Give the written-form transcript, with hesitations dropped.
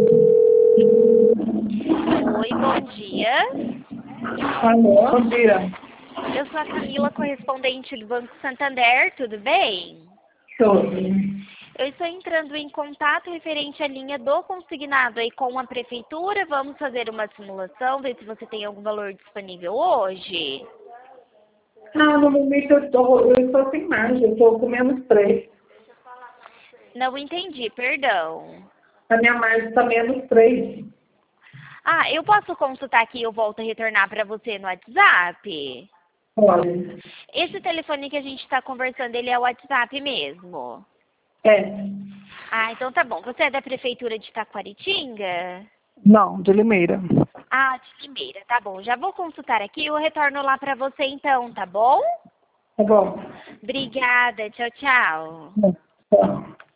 Oi, bom dia. Alô, bom dia. Eu sou a Camila, correspondente do Banco Santander, tudo bem? Tudo. Eu estou entrando em contato referente à linha do consignado aí com a prefeitura. Vamos fazer uma simulação, ver se você tem algum valor disponível hoje. No momento eu estou sem margem, eu estou com menos 3. Não entendi, perdão. A minha margem está menos 3. Ah, eu posso consultar aqui e eu volto a retornar para você no WhatsApp? Olha, Esse telefone que a gente está conversando, ele é o WhatsApp mesmo? é. Ah, então tá bom. Você é da prefeitura de Taquaritinga? Não, de Limeira. Ah, de Limeira, tá bom. Já vou consultar aqui e eu retorno lá pra você então, tá bom? Tá bom. Obrigada, tchau, tchau. Tá.